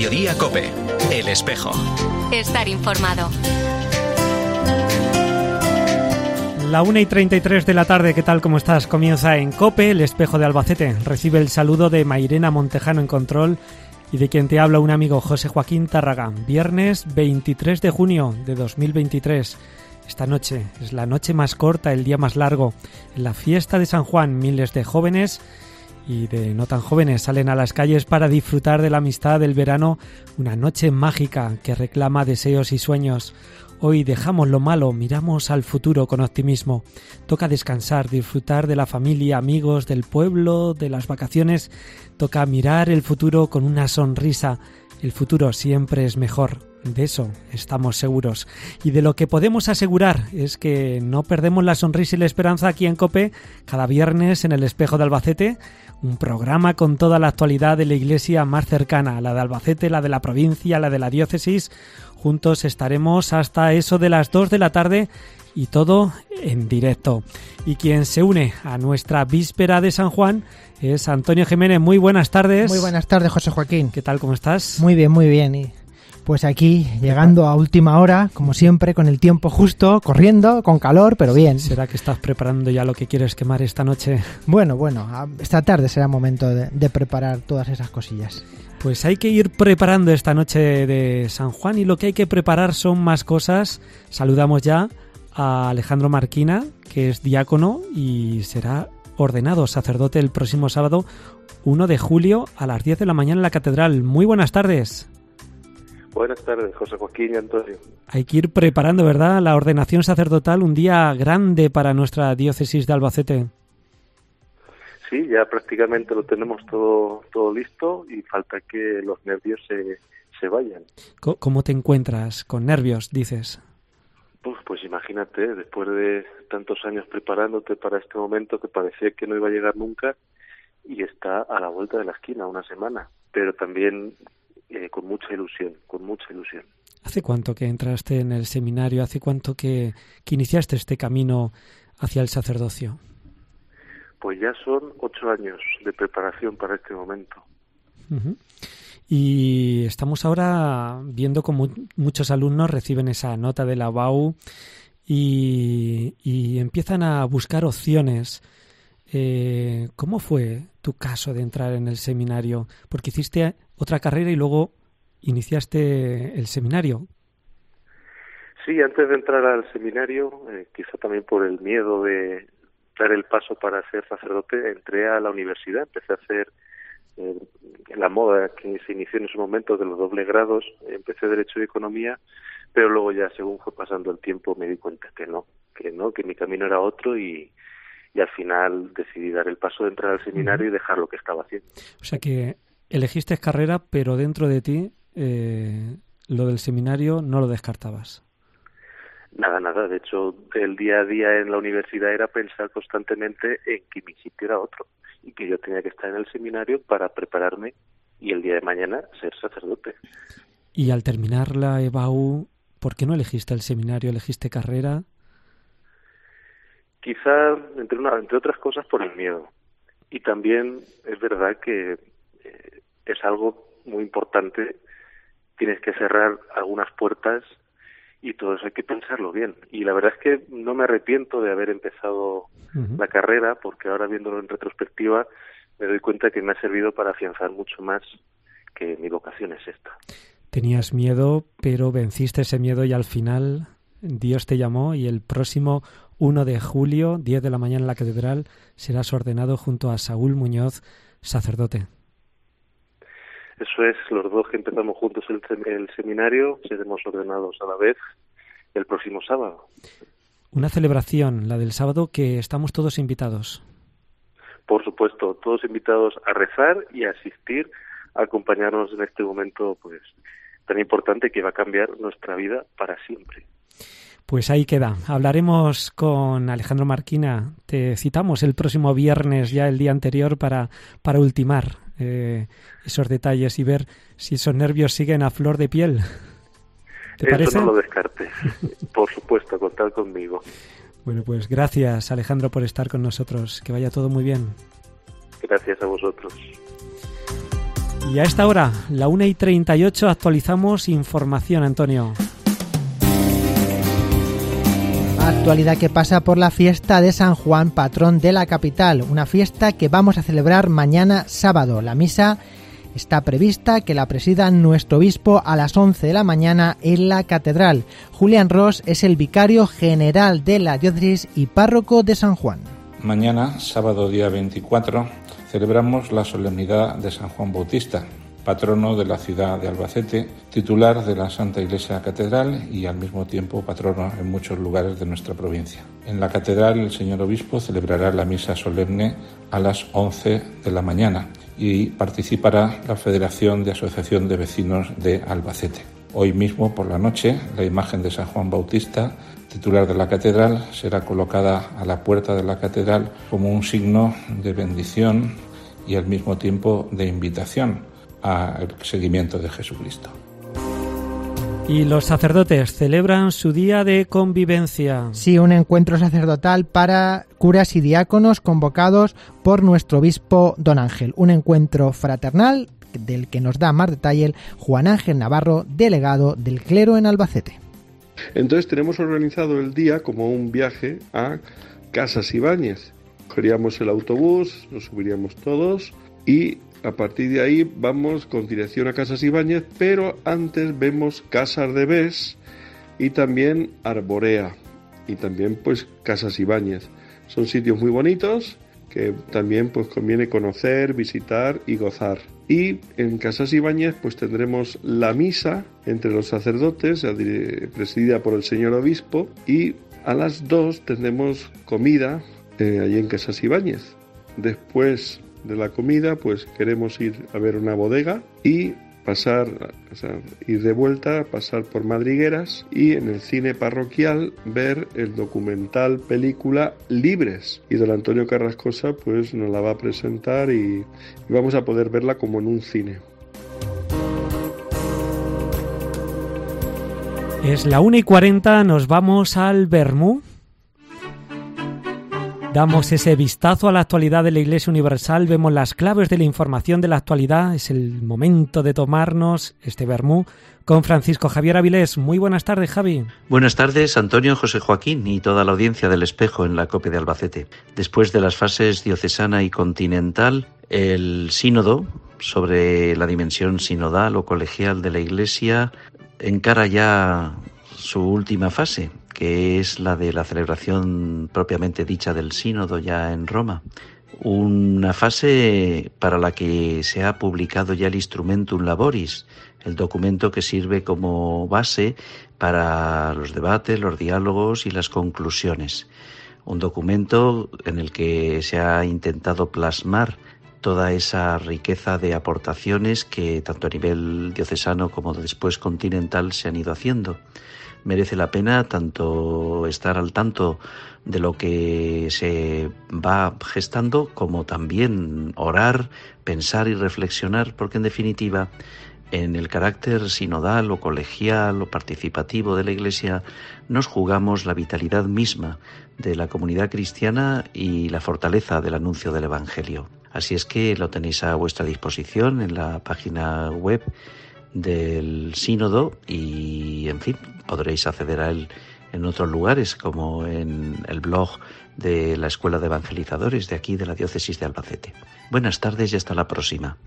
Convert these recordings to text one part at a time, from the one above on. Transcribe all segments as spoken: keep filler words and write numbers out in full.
Mediodía COPE. El Espejo. Estar informado. La una y treinta y tres de la tarde, ¿qué tal? ¿Cómo estás? Comienza en COPE, El Espejo de Albacete. Recibe el saludo de Mairena Montejano en control y de quien te habla un amigo, José Joaquín Tárraga. Viernes veintitrés de junio de dos mil veintitrés. Esta noche es la noche más corta, el día más largo. En la fiesta de San Juan, miles de jóvenes y de no tan jóvenes salen a las calles para disfrutar de la amistad del verano, una noche mágica que reclama deseos y sueños. Hoy dejamos lo malo, miramos al futuro con optimismo. Toca descansar, disfrutar de la familia, amigos, del pueblo, de las vacaciones. Toca mirar el futuro con una sonrisa. El futuro siempre es mejor. De eso estamos seguros. Y de lo que podemos asegurar es que no perdemos la sonrisa y la esperanza aquí en COPE, cada viernes en El Espejo de Albacete, un programa con toda la actualidad de la iglesia más cercana, la de Albacete, la de la provincia, la de la diócesis. Juntos estaremos hasta eso de las dos de la tarde y todo en directo. Y quien se une a nuestra víspera de San Juan es Antonio Jiménez. Muy buenas tardes. Muy buenas tardes, José Joaquín. ¿Qué tal? ¿Cómo estás? Muy bien, muy bien. Y pues aquí, llegando a última hora, como siempre, con el tiempo justo, corriendo, con calor, pero bien. ¿Será que estás preparando ya lo que quieres quemar esta noche? Bueno, bueno, esta tarde será momento de, de preparar todas esas cosillas. Pues hay que ir preparando esta noche de San Juan y lo que hay que preparar son más cosas. Saludamos ya a Alejandro Marquina, que es diácono y será ordenado sacerdote el próximo sábado primero de julio a las diez de la mañana en la catedral. Muy buenas tardes. Buenas tardes, José Joaquín y Antonio. Hay que ir preparando, ¿verdad?, la ordenación sacerdotal, un día grande para nuestra diócesis de Albacete. Sí, ya prácticamente lo tenemos todo todo listo y falta que los nervios se, se vayan. ¿Cómo te encuentras? ¿Con nervios, dices? Pues, pues imagínate, después de tantos años preparándote para este momento que parecía que no iba a llegar nunca y está a la vuelta de la esquina, una semana, pero también eh, con mucha ilusión, con mucha ilusión. ¿Hace cuánto que entraste en el seminario? ¿Hace cuánto que, que iniciaste este camino hacia el sacerdocio? Pues ya son ocho años de preparación para este momento. Uh-huh. Y estamos ahora viendo cómo muchos alumnos reciben esa nota de la B A U y, y empiezan a buscar opciones. Eh, ¿Cómo fue tu caso de entrar en el seminario? Porque hiciste otra carrera y luego iniciaste el seminario. Sí, antes de entrar al seminario, eh, quizá también por el miedo de dar el paso para ser sacerdote, entré a la universidad, empecé a hacer eh, la moda que se inició en ese momento de los dobles grados, empecé Derecho y Economía, pero luego ya según fue pasando el tiempo me di cuenta que no, que no, que mi camino era otro y, y al final decidí dar el paso de entrar al seminario y dejar lo que estaba haciendo. O sea que elegiste carrera, pero dentro de ti eh, lo del seminario no lo descartabas. Nada, nada. De hecho, el día a día en la universidad era pensar constantemente en que mi sitio era otro y que yo tenía que estar en el seminario para prepararme y el día de mañana ser sacerdote. Y al terminar la E B A U, ¿por qué no elegiste el seminario? ¿Elegiste carrera? Quizá, entre, una, entre otras cosas, por el miedo. Y también es verdad que eh, es algo muy importante. Tienes que cerrar algunas puertas y todo eso hay que pensarlo bien. Y la verdad es que no me arrepiento de haber empezado uh-huh. la carrera, porque ahora viéndolo en retrospectiva me doy cuenta que me ha servido para afianzar mucho más que mi vocación es esta. Tenías miedo, pero venciste ese miedo y al final Dios te llamó y el próximo primero de julio, diez de la mañana en la catedral, serás ordenado junto a Saúl Muñoz, sacerdote. Eso es, los dos que empezamos juntos el, el seminario, seremos ordenados a la vez el próximo sábado. Una celebración, la del sábado, que estamos todos invitados. Por supuesto, todos invitados a rezar y a asistir, a acompañarnos en este momento pues tan importante que va a cambiar nuestra vida para siempre. Pues ahí queda. Hablaremos con Alejandro Marquina. Te citamos el próximo viernes, ya el día anterior, para, para ultimar eh, esos detalles y ver si esos nervios siguen a flor de piel. ¿Te Eso parece? No lo descartes. Por supuesto, contad conmigo. Bueno, pues gracias, Alejandro, por estar con nosotros. Que vaya todo muy bien. Gracias a vosotros. Y a esta hora, la una y treinta y ocho, actualizamos información, Antonio. Actualidad que pasa por la fiesta de San Juan, patrón de la capital, una fiesta que vamos a celebrar mañana sábado. La misa está prevista que la presida nuestro obispo a las once de la mañana en la catedral. Julián Ros es el vicario general de la diócesis y párroco de San Juan. Mañana, sábado día veinticuatro, celebramos la solemnidad de San Juan Bautista, patrono de la ciudad de Albacete, titular de la Santa Iglesia Catedral y al mismo tiempo patrono en muchos lugares de nuestra provincia. En la catedral el señor obispo celebrará la misa solemne a las once de la mañana y participará la Federación de Asociación de Vecinos de Albacete. Hoy mismo por la noche la imagen de San Juan Bautista, titular de la catedral, será colocada a la puerta de la catedral como un signo de bendición y al mismo tiempo de invitación al seguimiento de Jesucristo. Y los sacerdotes celebran su día de convivencia. Sí, un encuentro sacerdotal para curas y diáconos convocados por nuestro obispo Don Ángel. Un encuentro fraternal del que nos da más detalle Juan Ángel Navarro, delegado del clero en Albacete. Entonces tenemos organizado el día como un viaje a Casas Ibáñez. Cogeríamos el autobús, nos subiríamos todos y a partir de ahí vamos con dirección a Casas Ibáñez, pero antes vemos Casas de Bes y también Arborea y también pues Casas Ibáñez. Son sitios muy bonitos que también pues conviene conocer, visitar y gozar. Y en Casas Ibáñez pues tendremos la misa entre los sacerdotes, presidida por el señor obispo, y a las dos tendremos comida eh, allí en Casas Ibáñez. Después de la comida pues queremos ir a ver una bodega y pasar, o sea, ir de vuelta, pasar por Madrigueras y en el cine parroquial ver el documental película Libres, y don Antonio Carrascosa pues nos la va a presentar y, y vamos a poder verla como en un cine. Es la una y cuarenta, nos vamos al Vermú. Damos ese vistazo a la actualidad de la Iglesia Universal, vemos las claves de la información de la actualidad. Es el momento de tomarnos este vermú con Francisco Javier Avilés. Muy buenas tardes, Javi. Buenas tardes, Antonio, José Joaquín y toda la audiencia del Espejo en la COPE de Albacete. Después de las fases diocesana y continental, el sínodo sobre la dimensión sinodal o colegial de la Iglesia encara ya su última fase, que es la de la celebración propiamente dicha del sínodo ya en Roma. Una fase para la que se ha publicado ya el Instrumentum Laboris, el documento que sirve como base para los debates, los diálogos y las conclusiones. Un documento en el que se ha intentado plasmar toda esa riqueza de aportaciones que tanto a nivel diocesano como después continental se han ido haciendo. Merece la pena tanto estar al tanto de lo que se va gestando como también orar, pensar y reflexionar, porque en definitiva en el carácter sinodal o colegial o participativo de la Iglesia nos jugamos la vitalidad misma de la comunidad cristiana y la fortaleza del anuncio del Evangelio. Así es que lo tenéis a vuestra disposición en la página web del sínodo y, en fin, podréis acceder a él en otros lugares, como en el blog de la Escuela de Evangelizadores de aquí, de la Diócesis de Albacete. Buenas tardes y hasta la próxima.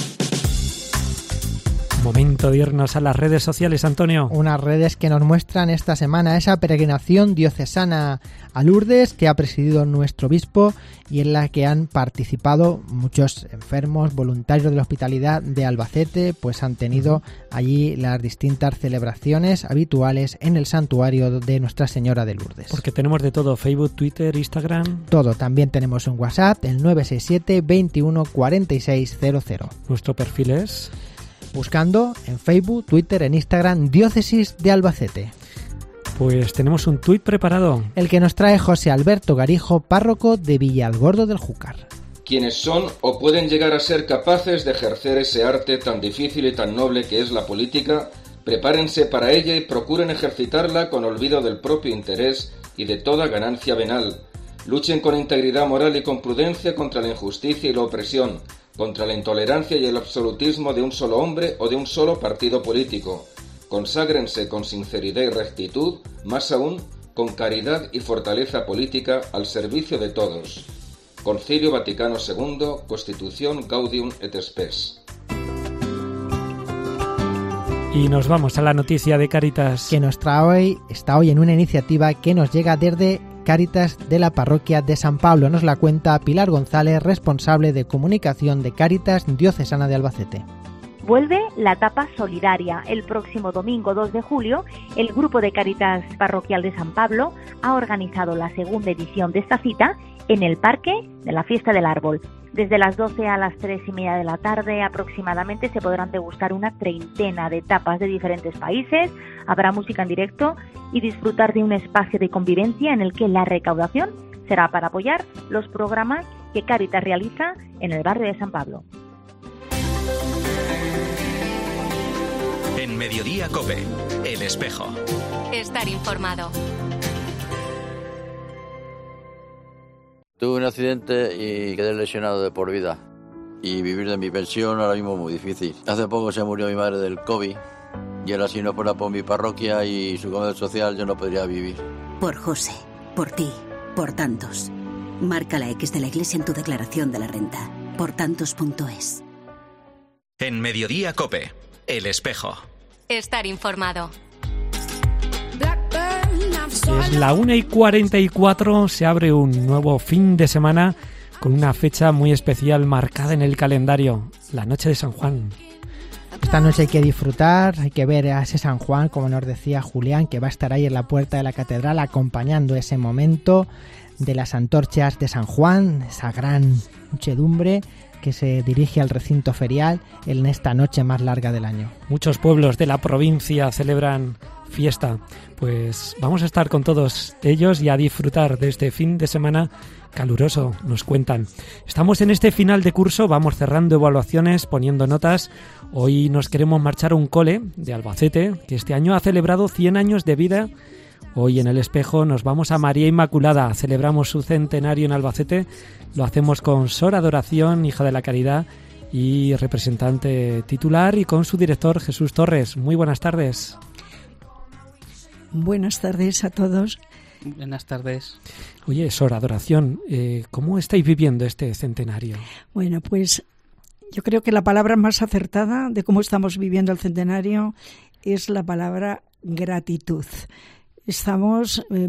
Momento de irnos a las redes sociales, Antonio. Unas redes que nos muestran esta semana esa peregrinación diocesana a Lourdes que ha presidido nuestro obispo y en la que han participado muchos enfermos, voluntarios de la hospitalidad de Albacete, pues han tenido allí las distintas celebraciones habituales en el santuario de Nuestra Señora de Lourdes. Porque tenemos de todo, Facebook, Twitter, Instagram. Todo, también tenemos un WhatsApp, el nueve seis siete, veintiuno, cuarenta y seis cero cero. Nuestro perfil es... buscando en Facebook, Twitter, en Instagram, Diócesis de Albacete. Pues tenemos un tuit preparado. El que nos trae José Alberto Garijo, párroco de Villalgordo del Júcar. Quienes son o pueden llegar a ser capaces de ejercer ese arte tan difícil y tan noble que es la política, prepárense para ella y procuren ejercitarla con olvido del propio interés y de toda ganancia venal. Luchen con integridad moral y con prudencia contra la injusticia y la opresión. contra la intolerancia y el absolutismo de un solo hombre o de un solo partido político. Conságrense con sinceridad y rectitud, más aún con caridad y fortaleza política al servicio de todos. Concilio Vaticano segundo, Constitución Gaudium et Spes. Y nos vamos a la noticia de Cáritas. Que nos trae hoy, está hoy en una iniciativa que nos llega desde Cáritas de la parroquia de San Pablo. Nos la cuenta Pilar González, responsable de comunicación de Cáritas Diocesana de Albacete. Vuelve la etapa solidaria. El próximo domingo dos de julio, el grupo de Cáritas Parroquial de San Pablo ha organizado la segunda edición de esta cita en el Parque de la Fiesta del Árbol. Desde las doce a las tres y media de la tarde aproximadamente se podrán degustar una treintena de tapas de diferentes países, habrá música en directo y disfrutar de un espacio de convivencia en el que la recaudación será para apoyar los programas que Cáritas realiza en el barrio de San Pablo. En Mediodía COPE, El Espejo. Estar informado. Tuve un accidente y quedé lesionado de por vida. Y vivir de mi pensión ahora mismo es muy difícil. Hace poco se murió mi madre del COVID. Y ahora si no fuera por mi parroquia y su comedor social yo no podría vivir. Por José, por ti, por tantos. Marca la X de la Iglesia en tu declaración de la renta. por tantos punto es. En Mediodía COPE, El Espejo. Estar informado. Es la una y cuarenta y cuatro, se abre un nuevo fin de semana con una fecha muy especial marcada en el calendario, la noche de San Juan. Esta noche hay que disfrutar, hay que ver a ese San Juan, como nos decía Julián, que va a estar ahí en la puerta de la catedral acompañando ese momento de las antorchas de San Juan, esa gran muchedumbre que se dirige al recinto ferial en esta noche más larga del año. Muchos pueblos de la provincia celebran fiesta, pues vamos a estar con todos ellos y a disfrutar de este fin de semana caluroso, nos cuentan. Estamos en este final de curso, vamos cerrando evaluaciones, poniendo notas. Hoy nos queremos marchar a un cole de Albacete, que este año ha celebrado cien años de vida. Hoy en El Espejo nos vamos a María Inmaculada, celebramos su centenario en Albacete. Lo hacemos con Sor Adoración, hija de la Caridad y representante titular, y con su director Jesús Torres. Muy buenas tardes. Buenas tardes a todos. Buenas tardes. Oye, Sor Adoración, eh, ¿cómo estáis viviendo este centenario? Bueno, pues yo creo que la palabra más acertada de cómo estamos viviendo el centenario es la palabra gratitud. Estamos eh,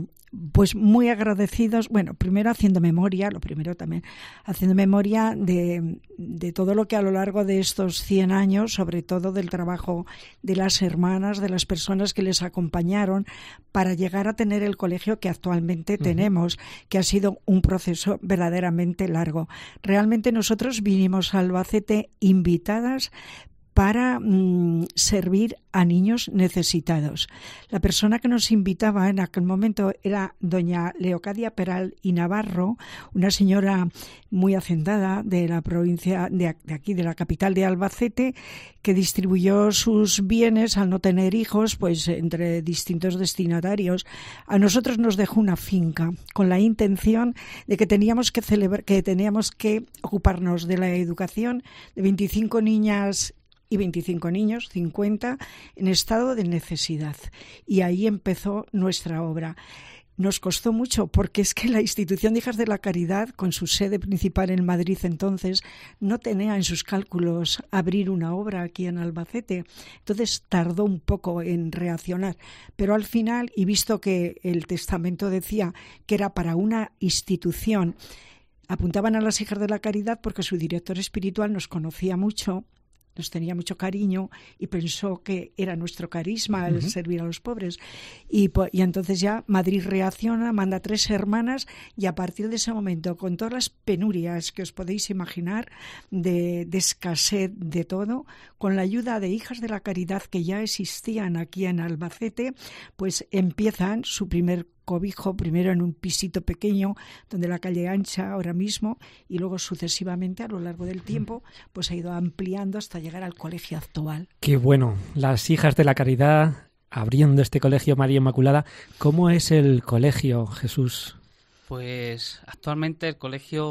pues muy agradecidos, bueno, primero haciendo memoria, lo primero también, haciendo memoria de, de todo lo que a lo largo de estos cien años, sobre todo del trabajo de las hermanas, de las personas que les acompañaron para llegar a tener el colegio que actualmente uh-huh. tenemos, que ha sido un proceso verdaderamente largo. Realmente nosotros vinimos a Albacete invitadas para mm, servir a niños necesitados. La persona que nos invitaba en aquel momento era doña Leocadia Peral y Navarro, una señora muy hacendada de la provincia de, de aquí, de la capital de Albacete, que distribuyó sus bienes al no tener hijos, pues entre distintos destinatarios. A nosotros nos dejó una finca con la intención de que teníamos que celebrar, que teníamos que ocuparnos de la educación de veinticinco niñas y veinticinco niños, cincuenta, en estado de necesidad. Y ahí empezó nuestra obra. Nos costó mucho porque es que la institución de Hijas de la Caridad, con su sede principal en Madrid entonces, no tenía en sus cálculos abrir una obra aquí en Albacete. Entonces tardó un poco en reaccionar. Pero al final, y visto que el testamento decía que era para una institución, apuntaban a las Hijas de la Caridad porque su director espiritual nos conocía mucho, nos tenía mucho cariño y pensó que era nuestro carisma el uh-huh. servir a los pobres. Y, y entonces ya Madrid reacciona, manda tres hermanas y a partir de ese momento, con todas las penurias que os podéis imaginar, de, de escasez de todo, con la ayuda de Hijas de la Caridad que ya existían aquí en Albacete, pues empiezan su primer cobijo, primero en un pisito pequeño donde la calle ancha ahora mismo, y luego sucesivamente a lo largo del tiempo pues ha ido ampliando hasta llegar al colegio actual. Qué bueno, las Hijas de la Caridad abriendo este colegio María Inmaculada. ¿Cómo es el colegio, Jesús? Pues actualmente el colegio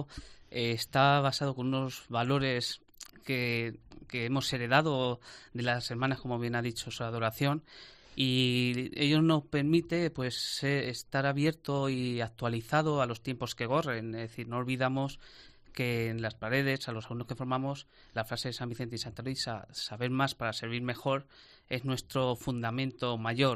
eh, está basado con unos valores que, que hemos heredado de las hermanas, como bien ha dicho su adoración, y ello nos permite pues estar abierto y actualizado a los tiempos que corren. Es decir, no olvidamos que en las paredes, a los alumnos que formamos, la frase de San Vicente y Santa Teresa, saber más para servir mejor, es nuestro fundamento mayor,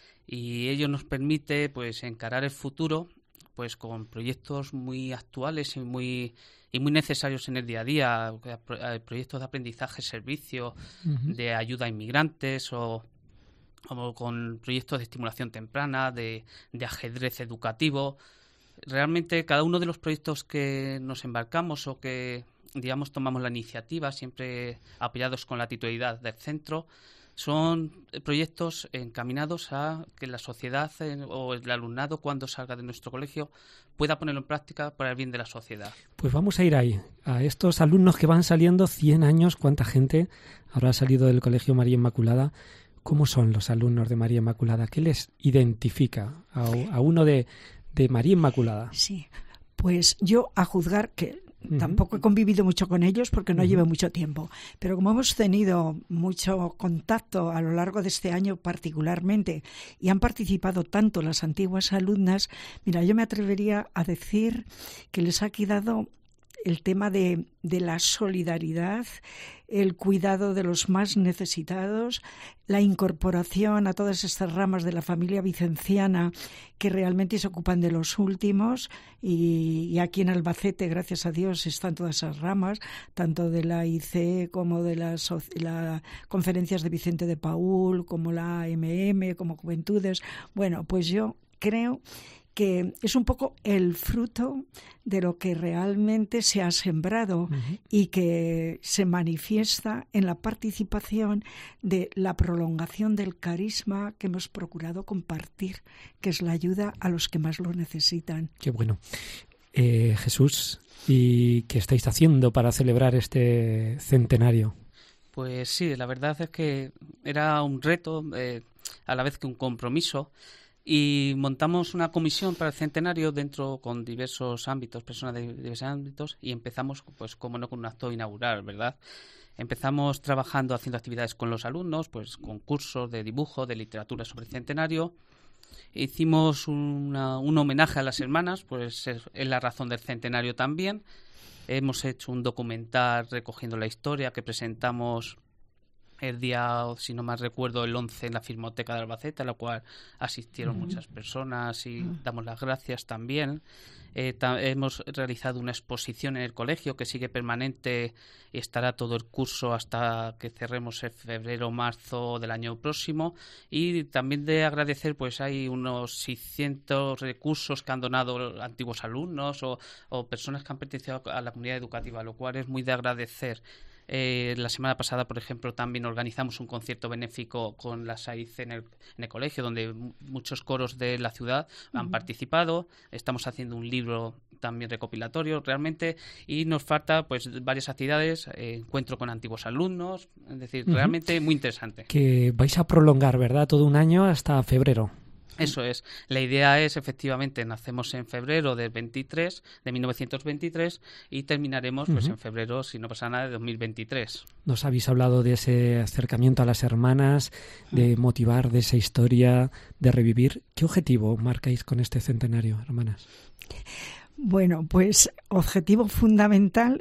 y ello nos permite pues encarar el futuro pues con proyectos muy actuales y muy y muy necesarios en el día a día, proyectos de aprendizaje, servicio, uh-huh. de ayuda a inmigrantes, o como con proyectos de estimulación temprana, de, de ajedrez educativo. Realmente cada uno de los proyectos que nos embarcamos o que, digamos, tomamos la iniciativa, siempre apoyados con la titularidad del centro, son proyectos encaminados a que la sociedad eh, o el alumnado, cuando salga de nuestro colegio, pueda ponerlo en práctica para el bien de la sociedad. Pues vamos a ir ahí, a estos alumnos que van saliendo, cien años, ¿cuánta gente habrá salido del Colegio María Inmaculada? ¿Cómo son los alumnos de María Inmaculada? ¿Qué les identifica a, a uno de, de María Inmaculada? Sí, pues yo, a juzgar que uh-huh. tampoco he convivido mucho con ellos porque no uh-huh. llevo mucho tiempo, pero como hemos tenido mucho contacto a lo largo de este año particularmente y han participado tanto las antiguas alumnas, mira, yo me atrevería a decir que les ha quedado el tema de, de la solidaridad, el cuidado de los más necesitados, la incorporación a todas estas ramas de la familia vicenciana que realmente se ocupan de los últimos, y, y aquí en Albacete, gracias a Dios, están todas esas ramas, tanto de la I C E como de las la conferencias de Vicente de Paúl, como la A M M, como Juventudes. Bueno, pues yo creo que es un poco el fruto de lo que realmente se ha sembrado uh-huh. y que se manifiesta en la participación de la prolongación del carisma que hemos procurado compartir, que es la ayuda a los que más lo necesitan. Qué bueno. Eh, Jesús, ¿y qué estáis haciendo para celebrar este centenario? Pues sí, la verdad es que era un reto, eh, a la vez que un compromiso. Y montamos una comisión para el centenario dentro con diversos ámbitos, personas de diversos ámbitos, y empezamos, pues, como no, con un acto inaugural, ¿verdad? Empezamos trabajando, haciendo actividades con los alumnos, pues concursos de dibujo, de literatura sobre el centenario. Hicimos una, un homenaje a las hermanas, pues es, es la razón del centenario también. Hemos hecho un documental recogiendo la historia que presentamos el día, si no mal recuerdo, el once en la Filmoteca de Albacete, a la cual asistieron uh-huh. muchas personas, y uh-huh. damos las gracias también. Eh, ta- hemos realizado una exposición en el colegio que sigue permanente y estará todo el curso hasta que cerremos en febrero o marzo del año próximo. Y también de agradecer, pues hay unos seiscientos recursos que han donado antiguos alumnos o, o personas que han pertenecido a la comunidad educativa, lo cual es muy de agradecer. Eh, la semana pasada, por ejemplo, también organizamos un concierto benéfico con la S A I C en el, en el colegio, donde m- muchos coros de la ciudad uh-huh. han participado. Estamos haciendo un libro también recopilatorio, realmente, y nos falta pues varias actividades, eh, encuentro con antiguos alumnos, es decir, uh-huh. realmente muy interesante. Que vais a prolongar, ¿verdad?, todo un año hasta febrero. Eso es. La idea es, efectivamente, nacemos en febrero del veintitrés, de mil novecientos veintitrés, y terminaremos pues uh-huh. en febrero, si no pasa nada, de dos mil veintitrés. Nos habéis hablado de ese acercamiento a las hermanas, de motivar, de esa historia, de revivir. ¿Qué objetivo marcáis con este centenario, hermanas? Bueno, pues objetivo fundamental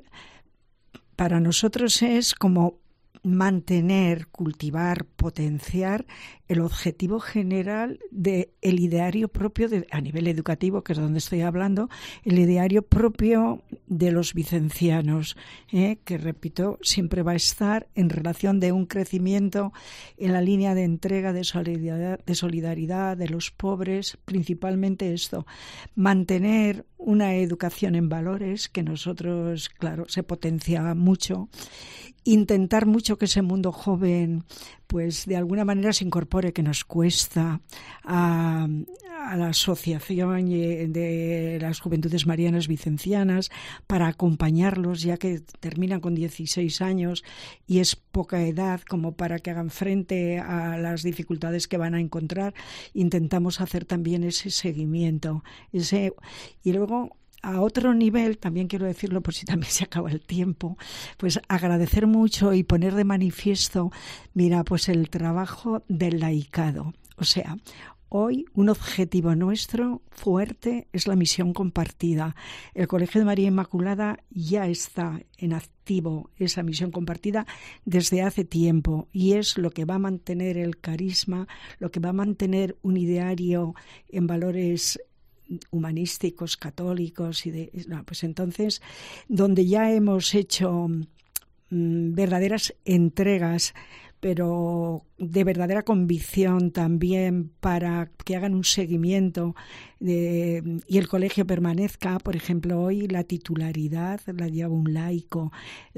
para nosotros es como mantener, cultivar, potenciar el objetivo general del ideario propio de, a nivel educativo, que es donde estoy hablando, el ideario propio de los vicencianos, ¿eh? que, repito, siempre va a estar en relación de un crecimiento en la línea de entrega, de solidaridad, de solidaridad de los pobres, principalmente esto, mantener una educación en valores, que nosotros, claro, se potencia mucho, intentar mucho que ese mundo joven, pues de alguna manera se incorpore, que nos cuesta, a, a la asociación de las Juventudes Marianas Vicencianas, para acompañarlos, ya que terminan con dieciséis años y es poca edad como para que hagan frente a las dificultades que van a encontrar. Intentamos hacer también ese seguimiento, ese y luego a otro nivel, también quiero decirlo por si también se acaba el tiempo, pues agradecer mucho y poner de manifiesto, mira, pues el trabajo del laicado. O sea, hoy un objetivo nuestro fuerte es la misión compartida. El Colegio de María Inmaculada ya está en activo esa misión compartida desde hace tiempo y es lo que va a mantener el carisma, lo que va a mantener un ideario en valores humanísticos, católicos y de, no, pues entonces donde ya hemos hecho mmm, verdaderas entregas, pero de verdadera convicción también para que hagan un seguimiento de, y el colegio permanezca. Por ejemplo, hoy la titularidad la lleva un laico,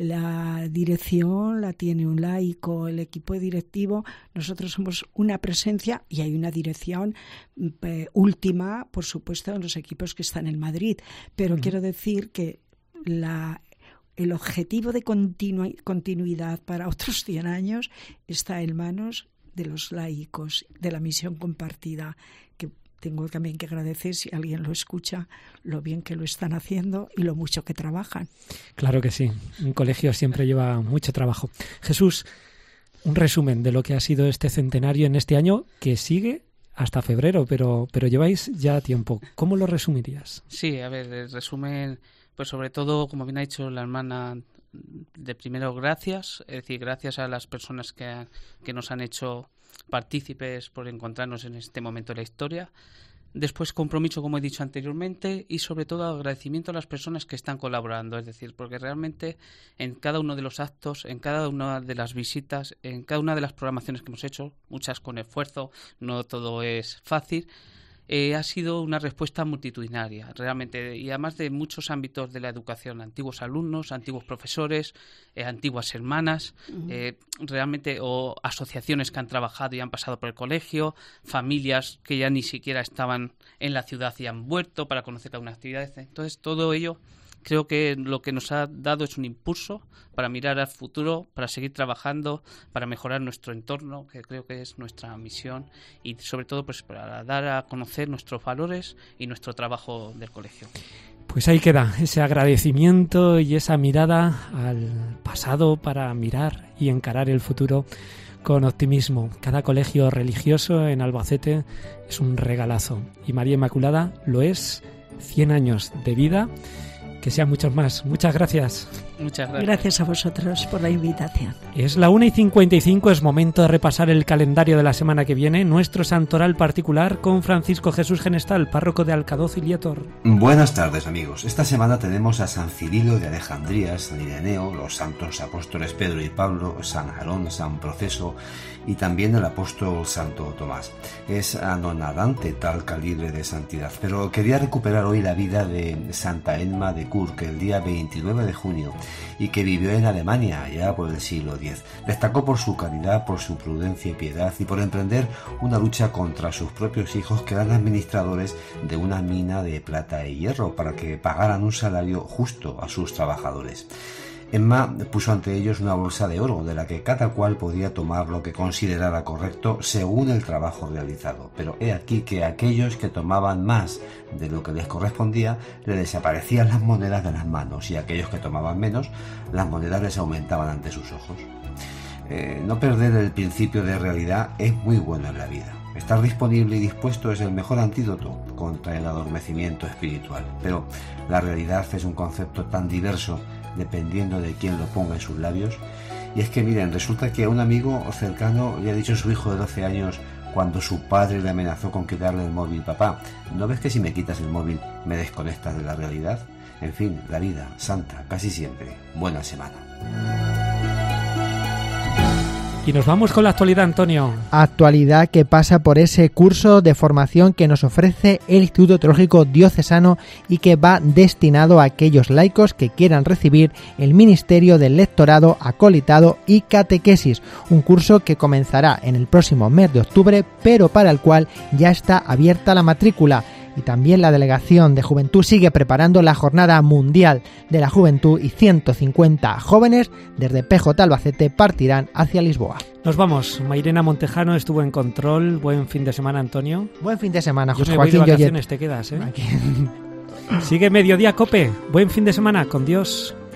la dirección la tiene un laico, el equipo directivo, nosotros somos una presencia y hay una dirección eh, última, por supuesto, en los equipos que están en Madrid, pero uh-huh. quiero decir que la el objetivo de continu- continuidad para otros cien años está en manos de los laicos, de la misión compartida, que tengo también que agradecer, si alguien lo escucha, lo bien que lo están haciendo y lo mucho que trabajan. Claro que sí, un colegio siempre lleva mucho trabajo. Jesús, un resumen de lo que ha sido este centenario en este año que sigue hasta febrero, pero, pero lleváis ya tiempo. ¿Cómo lo resumirías? Sí, a ver, el resumen... Pues sobre todo, como bien ha dicho la hermana, de primero gracias, es decir, gracias a las personas que, que nos han hecho partícipes por encontrarnos en este momento de la historia. Después compromiso, como he dicho anteriormente, y sobre todo agradecimiento a las personas que están colaborando, es decir, porque realmente en cada uno de los actos, en cada una de las visitas, en cada una de las programaciones que hemos hecho, muchas con esfuerzo, no todo es fácil, Eh, ha sido una respuesta multitudinaria, realmente, y además de muchos ámbitos de la educación, antiguos alumnos, antiguos profesores, eh, antiguas hermanas, uh-huh. eh, realmente, o asociaciones que han trabajado y han pasado por el colegio, familias que ya ni siquiera estaban en la ciudad y han vuelto para conocer cada una actividad. Entonces, todo ello creo que lo que nos ha dado es un impulso para mirar al futuro, para seguir trabajando, para mejorar nuestro entorno, que creo que es nuestra misión, y sobre todo pues para dar a conocer nuestros valores y nuestro trabajo del colegio. Pues ahí queda ese agradecimiento y esa mirada al pasado para mirar y encarar el futuro con optimismo. Cada colegio religioso en Albacete es un regalazo y María Inmaculada lo es. cien años de vida. Que sean muchos más. Muchas gracias. Muchas gracias. Gracias a vosotros por la invitación. Es la una y cincuenta y cinco, es momento de repasar el calendario de la semana que viene, nuestro santoral particular con Francisco Jesús Genestal, párroco de Alcadoz y Lietor. Buenas tardes, amigos. Esta semana tenemos a San Cirilo de Alejandría, San Ireneo, los santos apóstoles Pedro y Pablo, San Aarón, San Proceso y también el apóstol Santo Tomás. Es anonadante tal calibre de santidad, pero quería recuperar hoy la vida de Santa Elma de Kurk, el día veintinueve de junio, y que vivió en Alemania ya por el siglo diez. Destacó por su caridad, por su prudencia y piedad y por emprender una lucha contra sus propios hijos, que eran administradores de una mina de plata y hierro, para que pagaran un salario justo a sus trabajadores. Emma puso ante ellos una bolsa de oro, de la que cada cual podía tomar lo que considerara correcto según el trabajo realizado. Pero he aquí que aquellos que tomaban más de lo que les correspondía, le desaparecían las monedas de las manos, y aquellos que tomaban menos, las monedas les aumentaban ante sus ojos. Eh, no perder el principio de realidad es muy bueno en la vida. Estar disponible y dispuesto es el mejor antídoto contra el adormecimiento espiritual. Pero la realidad es un concepto tan diverso dependiendo de quién lo ponga en sus labios. Y es que miren, resulta que a un amigo cercano le ha dicho a su hijo de doce años, cuando su padre le amenazó con quitarle el móvil: papá, ¿no ves que si me quitas el móvil me desconectas de la realidad? En fin, la vida santa casi siempre. Buena semana. Y nos vamos con la actualidad, Antonio. Actualidad que pasa por ese curso de formación que nos ofrece el Instituto Teológico Diocesano y que va destinado a aquellos laicos que quieran recibir el ministerio del lectorado, acolitado y catequesis. Un curso que comenzará en el próximo mes de octubre, pero para el cual ya está abierta la matrícula. Y también la Delegación de Juventud sigue preparando la Jornada Mundial de la Juventud y ciento cincuenta jóvenes desde P J Albacete partirán hacia Lisboa. Nos vamos. Mairena Montejano estuvo en control. Buen fin de semana, Antonio. Buen fin de semana, José Yo me Joaquín. voy de vacaciones, te quedas, ¿eh? Aquí. Sigue Mediodía Cope. Buen fin de semana. Con Dios.